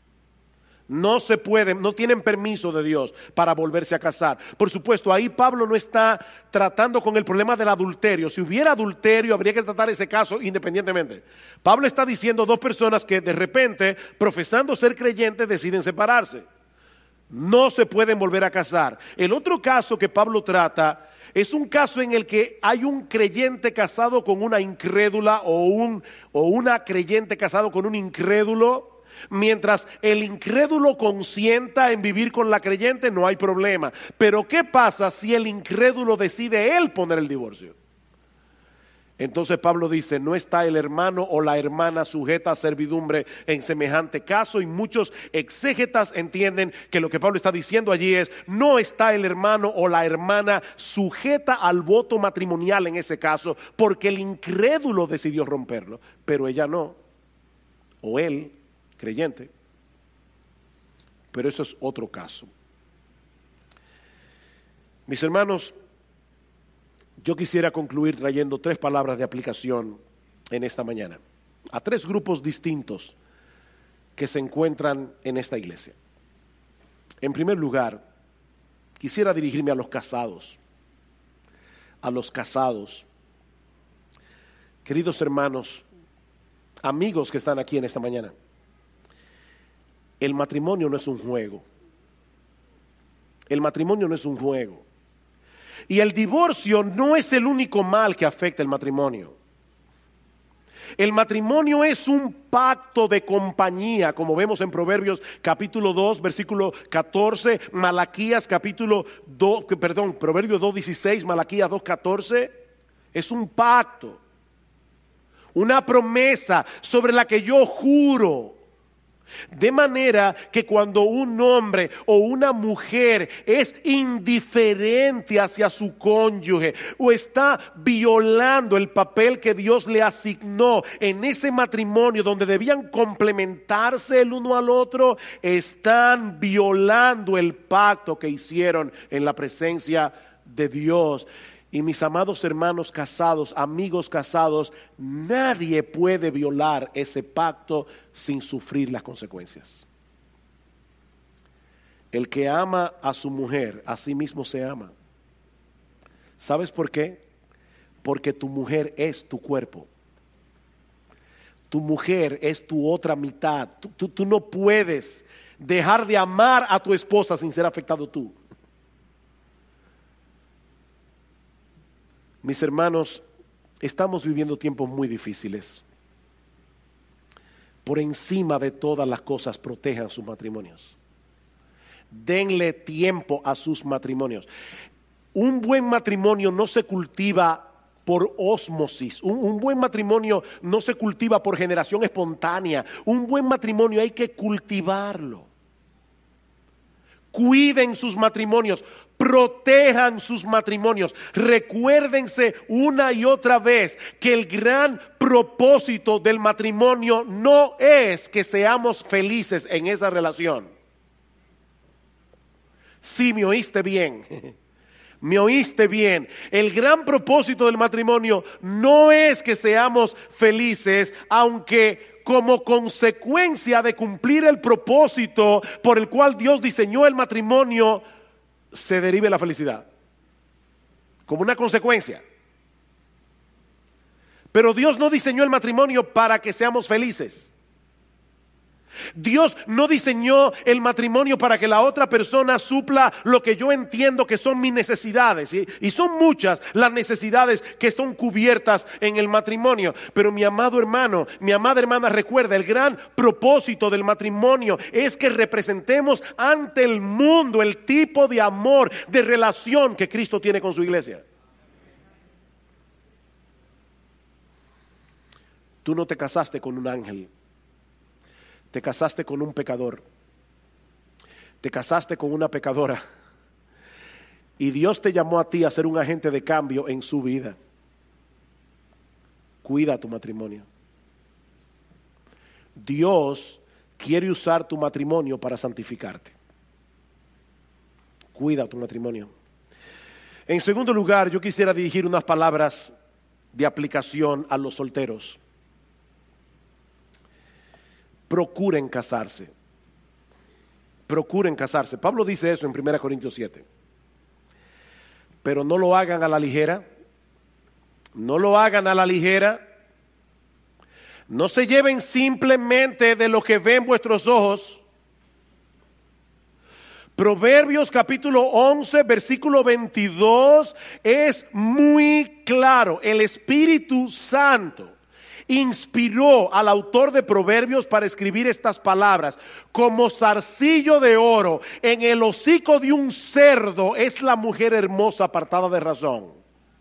No se pueden, no tienen permiso de Dios para volverse a casar. Por supuesto, ahí Pablo no está tratando con el problema del adulterio. Si hubiera adulterio, habría que tratar ese caso independientemente. Pablo está diciendo dos personas que de repente, profesando ser creyentes, deciden separarse. No se pueden volver a casar. El otro caso que Pablo trata es un caso en el que hay un creyente casado con una incrédula o, un, o una creyente casado con un incrédulo. Mientras el incrédulo consienta en vivir con la creyente, no hay problema. Pero ¿qué pasa si el incrédulo decide él poner el divorcio? Entonces Pablo dice: no está el hermano o la hermana sujeta a servidumbre en semejante caso. Y muchos exégetas entienden que lo que Pablo está diciendo allí es: no está el hermano o la hermana sujeta al voto matrimonial en ese caso, porque el incrédulo decidió romperlo, pero ella no. o él, creyente, pero eso es otro caso. Mis hermanos, yo quisiera concluir trayendo tres palabras de aplicación en esta mañana, a tres grupos distintos que se encuentran en esta iglesia. En primer lugar, quisiera dirigirme a los casados, a los casados. Queridos hermanos, amigos que están aquí en esta mañana, el matrimonio no es un juego. El matrimonio no es un juego. Y el divorcio no es el único mal que afecta el matrimonio. El matrimonio es un pacto de compañía, como vemos en Proverbios capítulo dos, versículo catorce, Malaquías capítulo dos, perdón, Proverbios dos, dieciséis, Malaquías dos, catorce. Es un pacto, una promesa sobre la que yo juro. De manera que cuando un hombre o una mujer es indiferente hacia su cónyuge o está violando el papel que Dios le asignó en ese matrimonio donde debían complementarse el uno al otro, están violando el pacto que hicieron en la presencia de Dios. Y mis amados hermanos casados, amigos casados, nadie puede violar ese pacto sin sufrir las consecuencias. El que ama a su mujer, a sí mismo se ama. ¿Sabes por qué? Porque tu mujer es tu cuerpo. Tu mujer es tu otra mitad. Tú, tú, tú no puedes dejar de amar a tu esposa sin ser afectado tú. Mis hermanos, estamos viviendo tiempos muy difíciles. Por encima de todas las cosas, protejan sus matrimonios. Denle tiempo a sus matrimonios. Un buen matrimonio no se cultiva por ósmosis. Un, un buen matrimonio no se cultiva por generación espontánea. Un buen matrimonio hay que cultivarlo. Cuiden sus matrimonios, protejan sus matrimonios. Recuérdense una y otra vez que el gran propósito del matrimonio no es que seamos felices en esa relación. Sí, me oíste bien. Me oíste bien. El gran propósito del matrimonio no es que seamos felices, aunque como consecuencia de cumplir el propósito por el cual Dios diseñó el matrimonio, se derive la felicidad. Como una consecuencia. Pero Dios no diseñó el matrimonio para que seamos felices. Dios no diseñó el matrimonio para que la otra persona supla lo que yo entiendo que son mis necesidades. Y, y son muchas las necesidades que son cubiertas en el matrimonio. Pero mi amado hermano, mi amada hermana, recuerda, el gran propósito del matrimonio es que representemos ante el mundo el tipo de amor, de relación que Cristo tiene con su iglesia. Tú no te casaste con un ángel. Te casaste con un pecador. Te casaste con una pecadora. Y Dios te llamó a ti a ser un agente de cambio en su vida. Cuida tu matrimonio. Dios quiere usar tu matrimonio para santificarte. Cuida tu matrimonio. En segundo lugar, yo quisiera dirigir unas palabras de aplicación a los solteros. Procuren casarse. Procuren casarse. Pablo dice eso en primera Corintios siete. Pero no lo hagan a la ligera. No lo hagan a la ligera. No se lleven simplemente de lo que ven vuestros ojos. Proverbios capítulo once, versículo veintidós es muy claro. El Espíritu Santo inspiró al autor de Proverbios para escribir estas palabras. Como zarcillo de oro en el hocico de un cerdo es la mujer hermosa apartada de razón.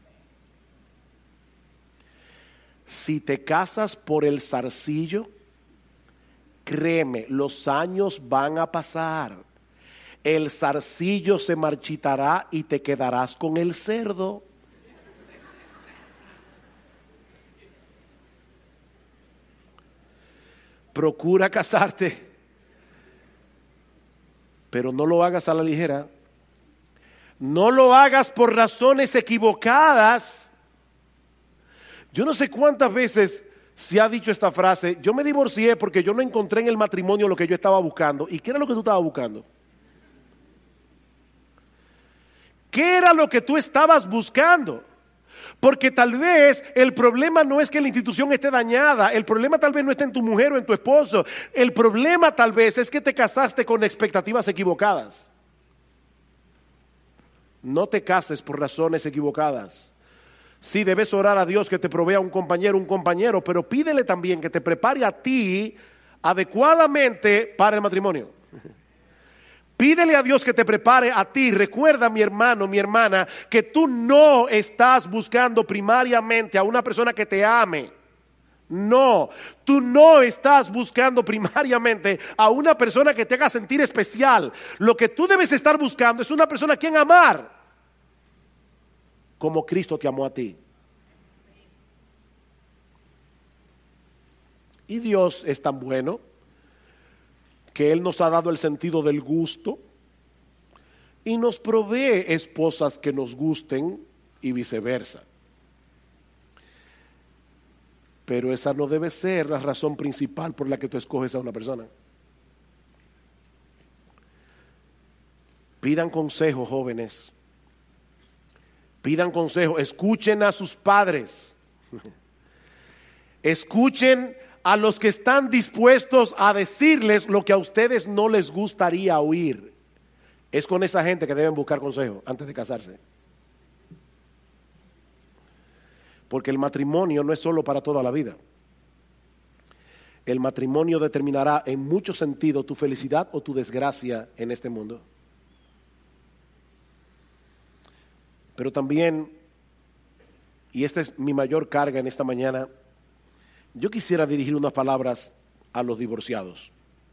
Si te casas por el zarcillo, créeme, los años van a pasar. El zarcillo se marchitará y te quedarás con el cerdo. procura casarte, pero no lo hagas a la ligera. No lo hagas por razones equivocadas. Yo no sé cuántas veces se ha dicho esta frase: yo me divorcié porque yo no encontré en el matrimonio lo que yo estaba buscando. ¿Y qué era lo que tú estabas buscando? ¿Qué era lo que tú estabas buscando? Porque tal vez el problema no es que la institución esté dañada, el problema tal vez no está en tu mujer o en tu esposo, el problema tal vez es que te casaste con expectativas equivocadas. No te cases por razones equivocadas. Sí, debes orar a Dios que te provea un compañero, un compañero, pero pídele también que te prepare a ti adecuadamente para el matrimonio. Pídele a Dios que te prepare a ti. Recuerda, mi hermano, mi hermana, que tú no estás buscando primariamente a una persona que te ame. No, tú no estás buscando primariamente a una persona que te haga sentir especial. Lo que tú debes estar buscando es una persona a quien amar, como Cristo te amó a ti. Y Dios es tan bueno que Él nos ha dado el sentido del gusto y nos provee esposas que nos gusten y viceversa. Pero esa no debe ser la razón principal por la que tú escoges a una persona. Pidan consejo, jóvenes. Pidan consejo. Escuchen a sus padres. Escuchen a los que están dispuestos a decirles lo que a ustedes no les gustaría oír. Es con esa gente que deben buscar consejo antes de casarse. Porque el matrimonio no es solo para toda la vida. El matrimonio determinará en muchos sentidos tu felicidad o tu desgracia en este mundo. Pero también, y esta es mi mayor carga en esta mañana, yo quisiera dirigir unas palabras a los divorciados.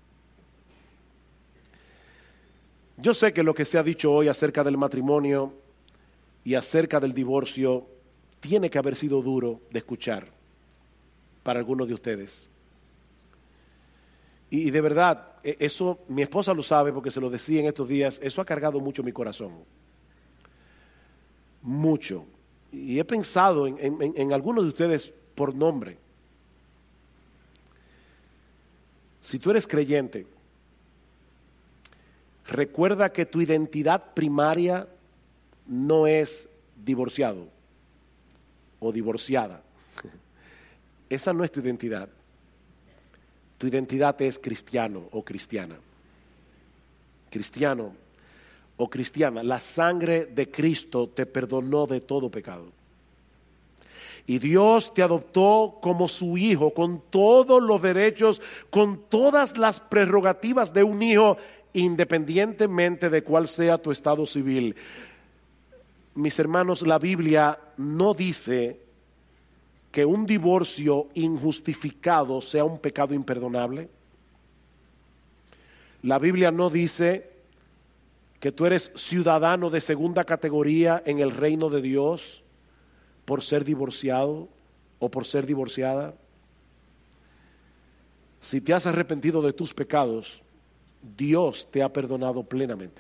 Yo sé que lo que se ha dicho hoy acerca del matrimonio y acerca del divorcio tiene que haber sido duro de escuchar para algunos de ustedes. Y, y de verdad, eso mi esposa lo sabe porque se lo decía en estos días, eso ha cargado mucho mi corazón. Mucho. Y he pensado en, en, en algunos de ustedes por nombre. Si tú eres creyente, recuerda que tu identidad primaria no es divorciado o divorciada. Esa no es tu identidad. Tu identidad es cristiano o cristiana. Cristiano o cristiana. La sangre de Cristo te perdonó de todo pecado. Y Dios te adoptó como su hijo, con todos los derechos, con todas las prerrogativas de un hijo, independientemente de cuál sea tu estado civil. Mis hermanos, la Biblia no dice que un divorcio injustificado sea un pecado imperdonable. La Biblia no dice que tú eres ciudadano de segunda categoría en el reino de Dios por ser divorciado o por ser divorciada. Si te has arrepentido de tus pecados, Dios te ha perdonado plenamente.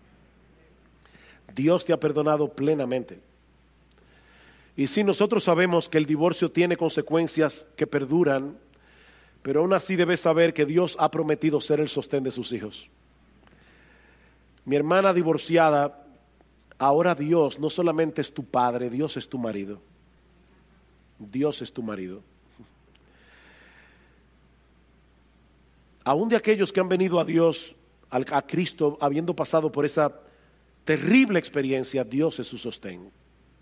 Dios te ha perdonado plenamente. Y sí, nosotros sabemos que el divorcio tiene consecuencias que perduran, pero aún así debes saber que Dios ha prometido ser el sostén de sus hijos. Mi hermana divorciada, ahora Dios no solamente es tu padre, Dios es tu marido. Dios es tu marido. Aún de aquellos que han venido a Dios, a Cristo, habiendo pasado por esa terrible experiencia, Dios es su sostén.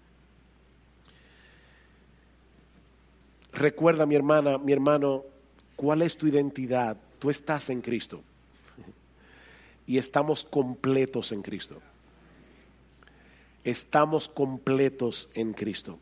Recuerda, mi hermana, mi hermano, cuál es tu identidad. Tú estás en Cristo. Y estamos completos en Cristo. Estamos completos en Cristo.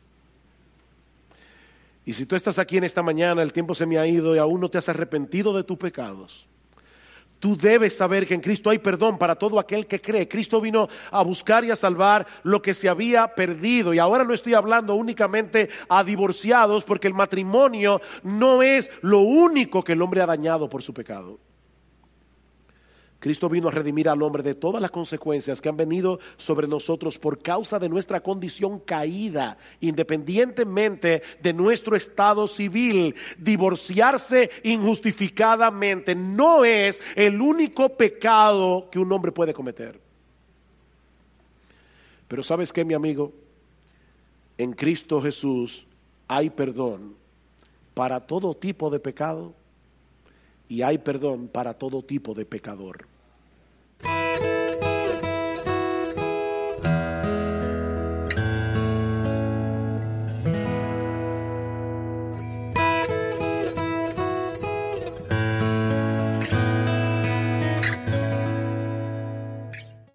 Y si tú estás aquí en esta mañana, el tiempo se me ha ido y aún no te has arrepentido de tus pecados, tú debes saber que en Cristo hay perdón para todo aquel que cree. Cristo vino a buscar y a salvar lo que se había perdido. Y ahora no estoy hablando únicamente a divorciados, porque el matrimonio no es lo único que el hombre ha dañado por su pecado. Cristo vino a redimir al hombre de todas las consecuencias que han venido sobre nosotros por causa de nuestra condición caída, independientemente de nuestro estado civil. Divorciarse injustificadamente no es el único pecado que un hombre puede cometer. Pero ¿sabes qué, mi amigo? En Cristo Jesús hay perdón para todo tipo de pecado y hay perdón para todo tipo de pecador.